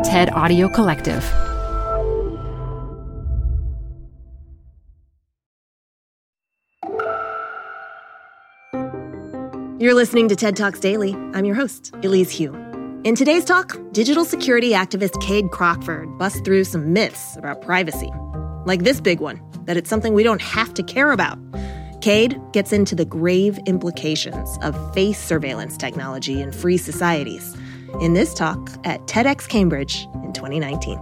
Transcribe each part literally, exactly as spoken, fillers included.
TED Audio Collective. You're listening to TED Talks Daily. I'm your host, Elise Hu. In today's talk, digital security activist Cade Crockford busts through some myths about privacy. Like this big one, that it's something we don't have to care about. Cade gets into the grave implications of face surveillance technology in free societies in this talk at TEDx Cambridge in twenty nineteen.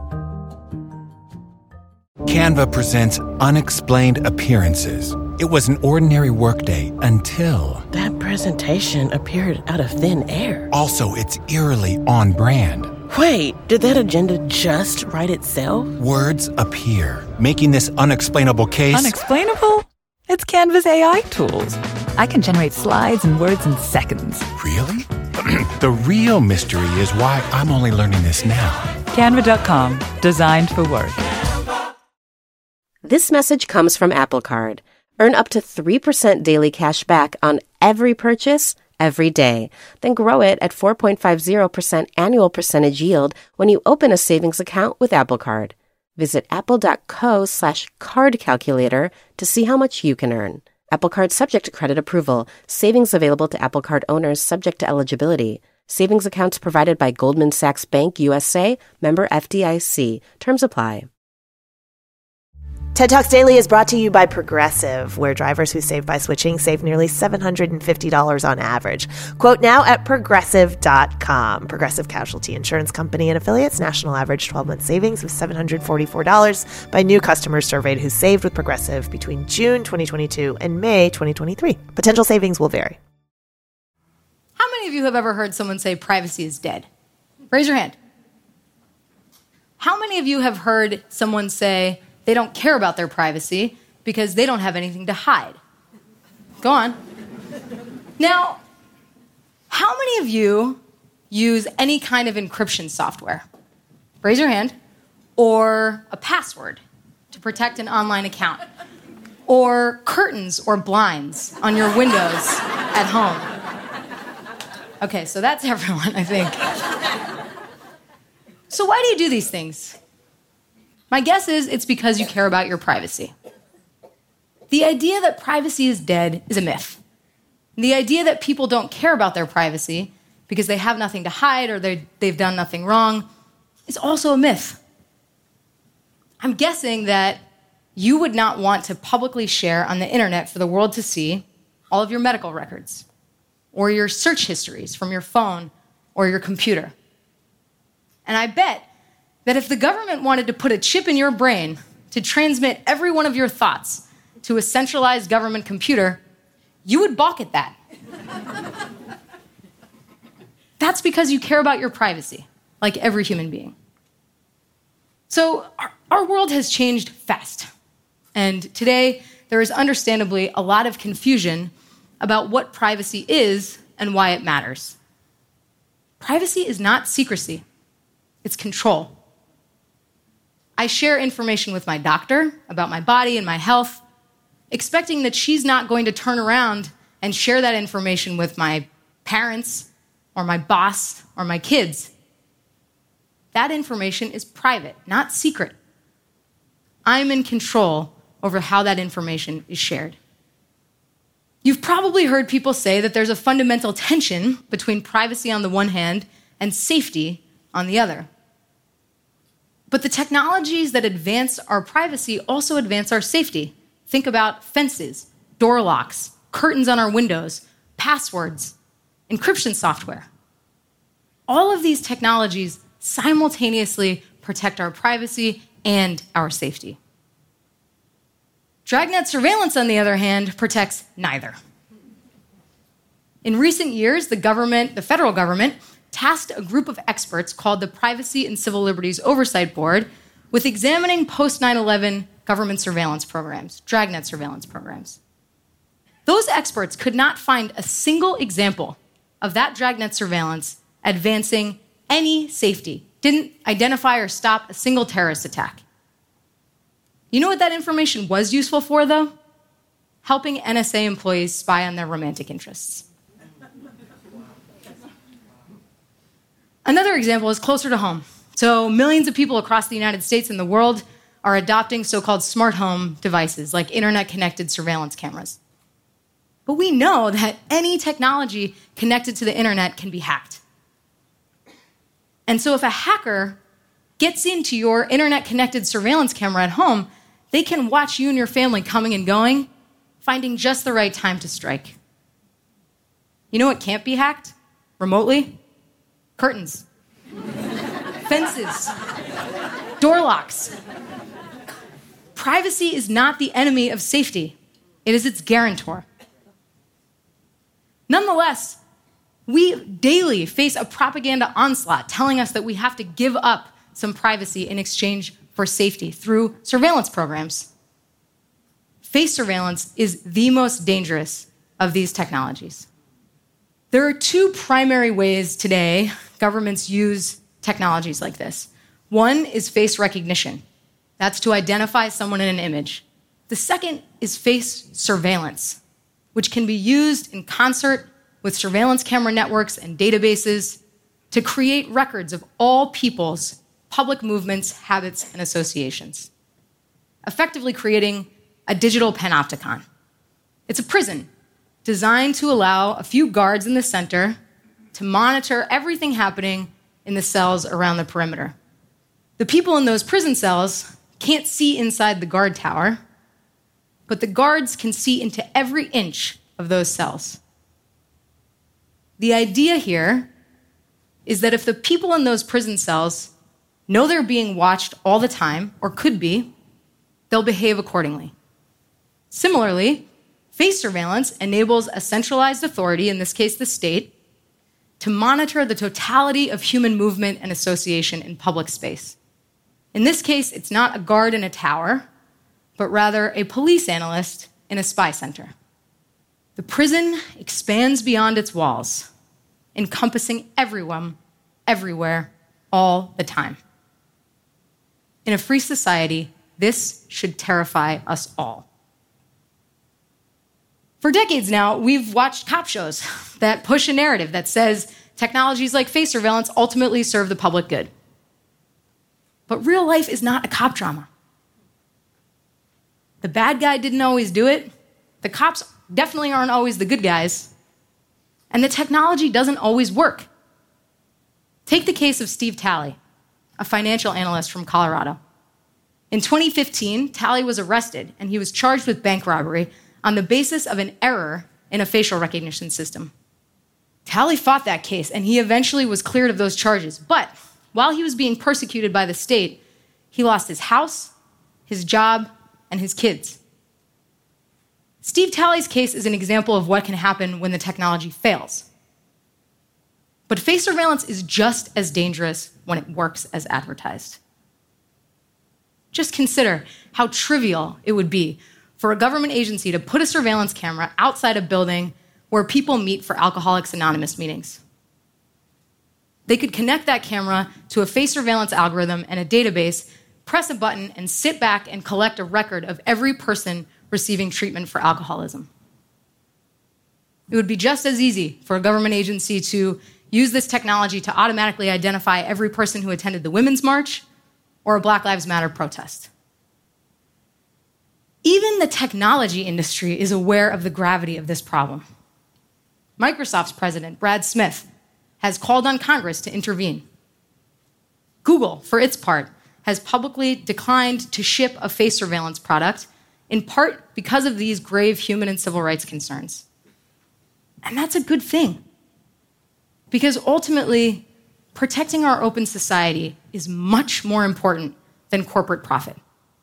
Canva presents Unexplained Appearances. It was an ordinary workday until... That presentation appeared out of thin air. Also, it's eerily on brand. Wait, did that agenda just write itself? Words appear, making this unexplainable case... Unexplainable? It's Canva's A I tools. I can generate slides and words in seconds. Really? The real mystery is why I'm only learning this now. Canva dot com, designed for work. This message comes from Apple Card. Earn up to three percent daily cash back on every purchase, every day. Then grow it at four point five zero percent annual percentage yield when you open a savings account with Apple Card. Visit apple.co slash card calculator to see how much you can earn. Apple Card subject to credit approval. Savings available to Apple Card owners subject to eligibility. Savings accounts provided by Goldman Sachs Bank U S A, member F D I C. Terms apply. TED Talks Daily is brought to you by Progressive, where drivers who save by switching save nearly seven hundred fifty dollars on average. Quote now at progressive dot com. Progressive Casualty Insurance Company and affiliates. National average twelve-month savings of seven hundred forty-four dollars by new customers surveyed who saved with Progressive between June twenty twenty-two and May twenty twenty-three. Potential savings will vary. How many of you have ever heard someone say privacy is dead? Raise your hand. How many of you have heard someone say they don't care about their privacy because they don't have anything to hide? Go on. Now, how many of you use any kind of encryption software? Raise your hand. Or a password to protect an online account. Or curtains or blinds on your windows at home. Okay, so that's everyone, I think. So why do you do these things? My guess is it's because you care about your privacy. The idea that privacy is dead is a myth. And the idea that people don't care about their privacy because they have nothing to hide or they've done nothing wrong is also a myth. I'm guessing that you would not want to publicly share on the internet for the world to see all of your medical records or your search histories from your phone or your computer. And I bet that if the government wanted to put a chip in your brain to transmit every one of your thoughts to a centralized government computer, you would balk at that. That's because you care about your privacy, like every human being. So our, our world has changed fast. And today, there is understandably a lot of confusion about what privacy is and why it matters. Privacy is not secrecy. It's control. I share information with my doctor about my body and my health, expecting that she's not going to turn around and share that information with my parents or my boss or my kids. That information is private, not secret. I'm in control over how that information is shared. You've probably heard people say that there's a fundamental tension between privacy on the one hand and safety on the other. But the technologies that advance our privacy also advance our safety. Think about fences, door locks, curtains on our windows, passwords, encryption software. All of these technologies simultaneously protect our privacy and our safety. Dragnet surveillance, on the other hand, protects neither. In recent years, the government, the federal government, tasked a group of experts called the Privacy and Civil Liberties Oversight Board with examining post nine eleven government surveillance programs, Dragnet surveillance programs. Those experts could not find a single example of that Dragnet surveillance advancing any safety, didn't identify or stop a single terrorist attack. You know what that information was useful for, though? Helping N S A employees spy on their romantic interests. Another example is closer to home. So millions of people across the United States and the world are adopting so-called smart home devices like internet-connected surveillance cameras. But we know that any technology connected to the internet can be hacked. And so if a hacker gets into your internet-connected surveillance camera at home, they can watch you and your family coming and going, finding just the right time to strike. You know what can't be hacked remotely? Curtains, fences, door locks. Privacy is not the enemy of safety. It is its guarantor. Nonetheless, we daily face a propaganda onslaught telling us that we have to give up some privacy in exchange for safety through surveillance programs. Face surveillance is the most dangerous of these technologies. There are two primary ways today governments use technologies like this. One is face recognition. That's to identify someone in an image. The second is face surveillance, which can be used in concert with surveillance camera networks and databases to create records of all people's public movements, habits, and associations, effectively creating a digital panopticon. It's a prison designed to allow a few guards in the center to monitor everything happening in the cells around the perimeter. The people in those prison cells can't see inside the guard tower, but the guards can see into every inch of those cells. The idea here is that if the people in those prison cells know they're being watched all the time, or could be, they'll behave accordingly. Similarly, face surveillance enables a centralized authority, in this case the state, to monitor the totality of human movement and association in public space. In this case, it's not a guard in a tower, but rather a police analyst in a spy center. The prison expands beyond its walls, encompassing everyone, everywhere, all the time. In a free society, this should terrify us all. For decades now, we've watched cop shows that push a narrative that says technologies like face surveillance ultimately serve the public good. But real life is not a cop drama. The bad guy didn't always do it. The cops definitely aren't always the good guys. And the technology doesn't always work. Take the case of Steve Talley, a financial analyst from Colorado. In twenty fifteen, Talley was arrested and he was charged with bank robbery on the basis of an error in a facial recognition system. Talley fought that case and he eventually was cleared of those charges. But while he was being persecuted by the state, he lost his house, his job, and his kids. Steve Talley's case is an example of what can happen when the technology fails. But face surveillance is just as dangerous when it works as advertised. Just consider how trivial it would be for a government agency to put a surveillance camera outside a building where people meet for Alcoholics Anonymous meetings. They could connect that camera to a face surveillance algorithm and a database, press a button, and sit back and collect a record of every person receiving treatment for alcoholism. It would be just as easy for a government agency to use this technology to automatically identify every person who attended the Women's March or a Black Lives Matter protest. Even the technology industry is aware of the gravity of this problem. Microsoft's president, Brad Smith, has called on Congress to intervene. Google, for its part, has publicly declined to ship a face surveillance product, in part because of these grave human and civil rights concerns. And that's a good thing, because ultimately, protecting our open society is much more important than corporate profit.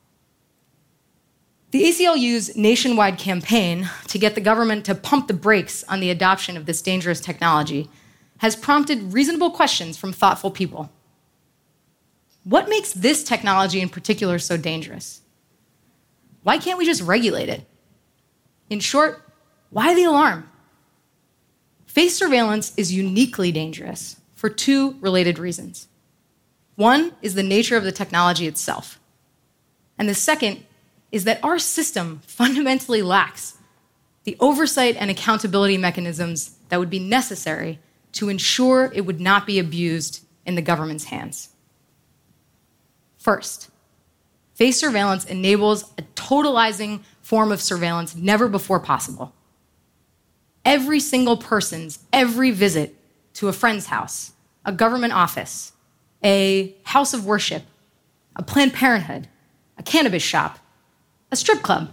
The A C L U's nationwide campaign to get the government to pump the brakes on the adoption of this dangerous technology has prompted reasonable questions from thoughtful people. What makes this technology in particular so dangerous? Why can't we just regulate it? In short, why the alarm? Face surveillance is uniquely dangerous for two related reasons. One is the nature of the technology itself. And the second is that our system fundamentally lacks the oversight and accountability mechanisms that would be necessary to ensure it would not be abused in the government's hands. First, face surveillance enables a totalizing form of surveillance never before possible. Every single person's every visit to a friend's house, a government office, a house of worship, a Planned Parenthood, a cannabis shop, a strip club.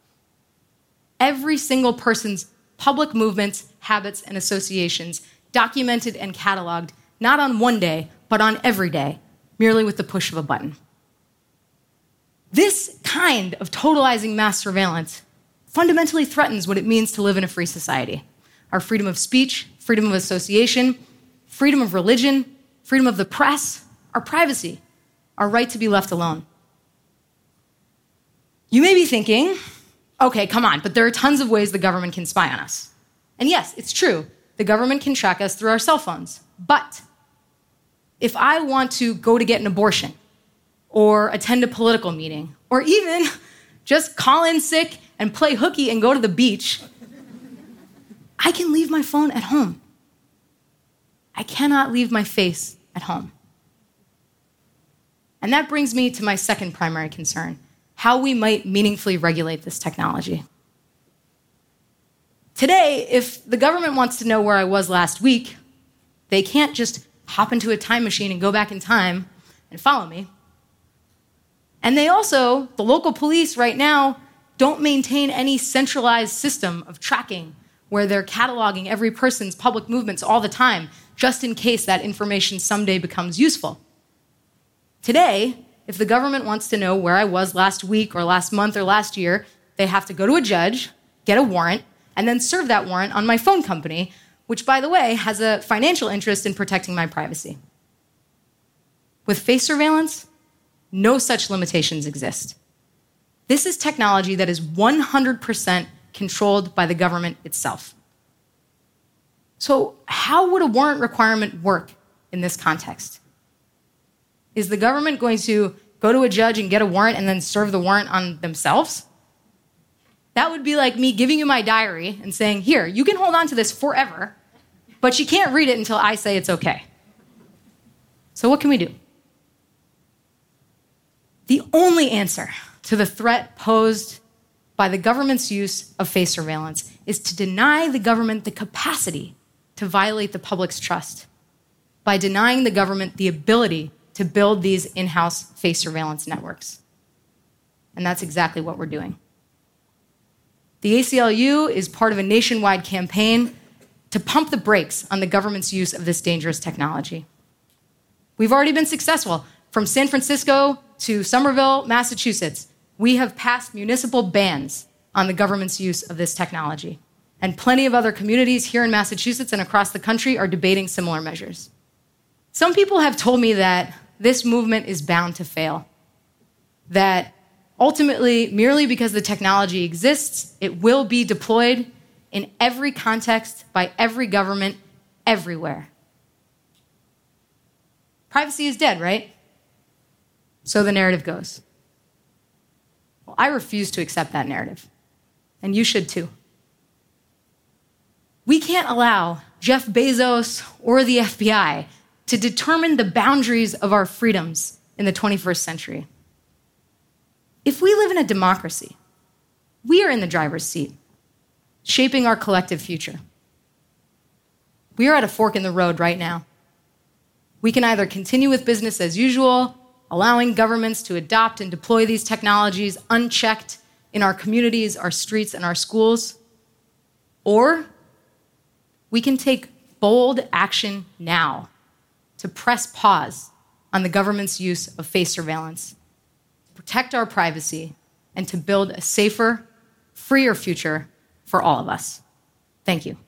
Every single person's public movements, habits, and associations documented and cataloged, not on one day, but on every day, merely with the push of a button. This kind of totalizing mass surveillance fundamentally threatens what it means to live in a free society. Our freedom of speech, freedom of association, freedom of religion, freedom of the press, our privacy, our right to be left alone. You may be thinking, okay, come on, but there are tons of ways the government can spy on us. And yes, it's true, the government can track us through our cell phones. But if I want to go to get an abortion, or attend a political meeting, or even just call in sick and play hooky and go to the beach, I can leave my phone at home. I cannot leave my face at home. And that brings me to my second primary concern, how we might meaningfully regulate this technology. Today, if the government wants to know where I was last week, they can't just hop into a time machine and go back in time and follow me. And they also, the local police right now, don't maintain any centralized system of tracking where they're cataloging every person's public movements all the time, just in case that information someday becomes useful. Today, if the government wants to know where I was last week or last month or last year, they have to go to a judge, get a warrant, and then serve that warrant on my phone company, which, by the way, has a financial interest in protecting my privacy. With face surveillance, no such limitations exist. This is technology that is one hundred percent controlled by the government itself. So how would a warrant requirement work in this context? Is the government going to go to a judge and get a warrant and then serve the warrant on themselves? That would be like me giving you my diary and saying, here, you can hold on to this forever, but you can't read it until I say it's okay. So what can we do? The only answer to the threat posed by the government's use of face surveillance is to deny the government the capacity to violate the public's trust by denying the government the ability to build these in-house face surveillance networks. And that's exactly what we're doing. The A C L U is part of a nationwide campaign to pump the brakes on the government's use of this dangerous technology. We've already been successful. From San Francisco to Somerville, Massachusetts, we have passed municipal bans on the government's use of this technology. And plenty of other communities here in Massachusetts and across the country are debating similar measures. Some people have told me that this movement is bound to fail, that ultimately, merely because the technology exists, it will be deployed in every context by every government everywhere. Privacy is dead, right? So the narrative goes. Well, I refuse to accept that narrative, and you should too. We can't allow Jeff Bezos or the F B I to determine the boundaries of our freedoms in the twenty-first century. If we live in a democracy, we are in the driver's seat, shaping our collective future. We are at a fork in the road right now. We can either continue with business as usual, allowing governments to adopt and deploy these technologies unchecked in our communities, our streets, and our schools, or we can take bold action now to press pause on the government's use of face surveillance, protect our privacy, and to build a safer, freer future for all of us. Thank you.